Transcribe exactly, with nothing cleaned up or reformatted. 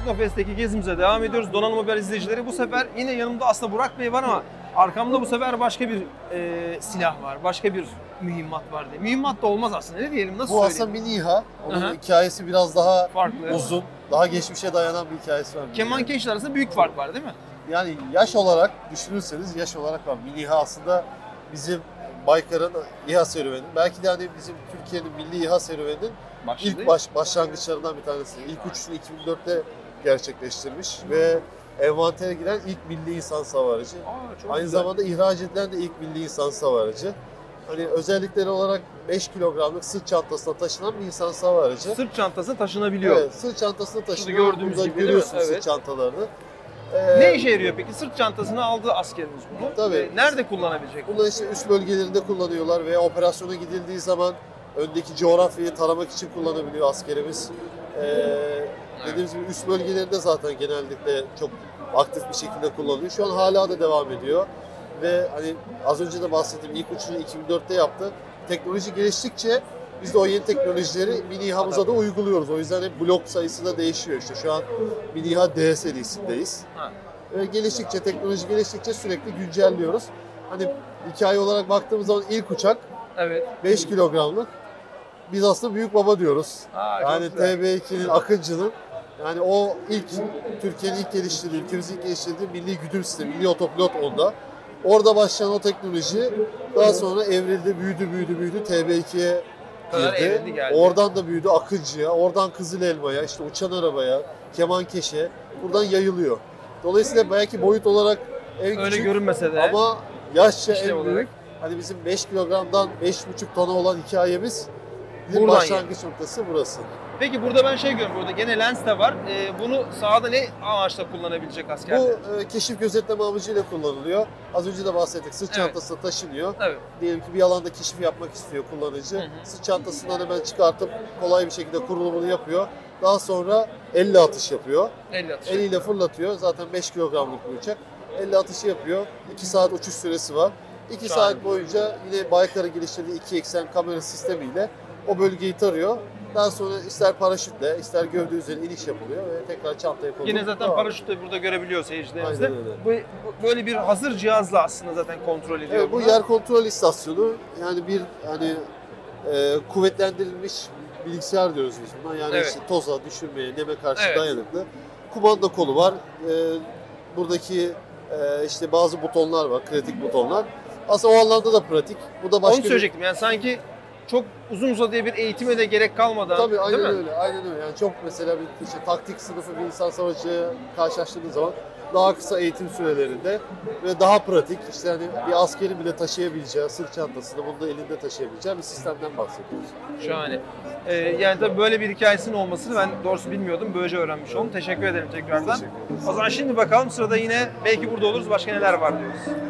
Teknofest'teki gezimize devam ediyoruz. Donanım Haber izleyicileri, bu sefer yine yanımda aslında Burak Bey var ama arkamda bu sefer başka bir e, silah var, başka bir mühimmat var diye. Mühimmat da olmaz aslında, ne diyelim, nasıl Bu söyleyeyim? aslında mini İHA. Onun Aha. hikayesi biraz daha Farklı. uzun, daha geçmişe dayanan bir hikayesi var. Kemanke işler arasında büyük fark var değil mi? Yani yaş olarak düşünürseniz yaş olarak var. Mini İHA aslında bizim Baykar'ın İHA serüveni. Belki de hani bizim Türkiye'nin milli İHA serüveninin Başladı. ilk baş, başlangıçlarından bir tanesi. İlk uçuşunu iki bin dörtte gerçekleştirmiş ve envantere giren ilk milli insan hava aracı. Aa, çok Aynı güzel. zamanda ihraç edilen de ilk milli insan hava aracı. Hani özellikleri olarak beş kilogramlık sırt çantasına taşınan bir insan hava aracı. Sırt çantası taşınabiliyor. Evet, sırt çantasına taşınan, gördüğümüz burada gibi değil mi? görüyorsunuz Evet. sırt çantalarını. Ee, Ne işe yarıyor peki? Sırt çantasını aldı askerimiz bunu. Tabii. Ee, Nerede kullanabilecek? Bunları işte üst bölgelerinde kullanıyorlar veya operasyona gidildiği zaman öndeki coğrafyayı taramak için kullanabiliyor askerimiz. Ee, dediğimiz gibi üst bölgelerinde zaten genellikle çok aktif bir şekilde kullanılıyor. Şu an hala da devam ediyor. Ve hani az önce de bahsettiğim ilk uçuşunu iki bin dörtte yaptı. Teknoloji geliştikçe biz de o yeni teknolojileri mini İHA'mıza da uyguluyoruz. O yüzden hep blok sayısı da değişiyor. İşte şu an mini İHA D serisindeyiz. Ha. Ve geliştikçe, teknoloji geliştikçe sürekli güncelliyoruz. Hani hikaye olarak baktığımız zaman ilk uçak Evet. beş kilogramlık. Biz aslında büyük baba diyoruz. Aa, çok Yani güzel. T B ikinin, Akıncı'nın yani o ilk Türkiye'nin ilk geliştirdiği, ülkemizin ilk geliştirdiği milli güdüm sistemi, milli otopilot onda. Orada başlayan o teknoloji daha sonra evrildi, büyüdü, büyüdü, büyüdü. T B ikiye Kadar evrildi, girdi. geldi. Oradan da büyüdü Akıncı'ya, oradan Kızıl Elma'ya, işte uçan arabaya, kemankeşe, buradan yayılıyor. Dolayısıyla belki boyut olarak en Öyle küçük görünmese de. ama yaşça İşlev en olarak. büyük. Hani bizim beş kilogramdan beş buçuk tona olan hikayemiz bizim Buradan başlangıç noktası burası. Peki burada ben şey görüyorum, burada gene lens de var. Ee, bunu sahada ne amaçla kullanabilecek askerler? Bu e, keşif gözetleme amacıyla kullanılıyor. Az önce de bahsettik. Sırt Evet. çantasına taşınıyor. Evet. Diyelim ki bir alanda keşif yapmak istiyor kullanıcı. Hı hı. Sırt çantasından hemen çıkartıp kolay bir şekilde kurulumunu yapıyor. Daha sonra elle atış yapıyor. Elle atışı. Eliyle fırlatıyor. Zaten beş kilogramlık bir uçak. Elle atışı yapıyor. iki saat uçuş süresi var. iki Şahane. saat boyunca yine Baykar'ın geliştirdiği iki eksen kamera sistemiyle o bölgeyi tarıyor. Daha sonra ister paraşütle, ister gövde üzerine iniş yapılıyor ve tekrar çantaya konulup Yine zaten devam. paraşüt de burada görebiliyor seyircilerimiz de. Aynen öyle. Bu, bu- böyle bir hazır cihazla aslında zaten kontrol ediyor. Evet, bu bunu. yer kontrol istasyonu. Yani bir hani e, kuvvetlendirilmiş bilgisayar diyoruz biz buna. Yani Evet. işte toza, düşürmeye, neme karşı Evet. dayanıklı. Kumanda kolu var. E, buradaki e, işte bazı butonlar var, kritik butonlar. Aslında o anlamda da pratik. Bu da başka Onu söyleyecektim. Yani sanki çok uzun uzadıya bir eğitime de gerek kalmadan, Tabii değil aynen mi? öyle, aynen öyle. Yani çok mesela bir işte taktik sınıfı bir insan savaşçıya karşılaştığınız zaman daha kısa eğitim sürelerinde ve daha pratik, işte hani bir askerin bile taşıyabileceği sırt çantasını bunu da elinde taşıyabileceği bir sistemden bahsediyoruz. Şahane. Ee, yani tabii böyle bir hikayesinin olmasını ben doğrusu bilmiyordum. Böylece öğrenmiş oldum. Teşekkür ederim tekrardan. Teşekkür ederiz. O zaman şimdi bakalım, sırada yine belki burada oluruz, başka neler var diyoruz.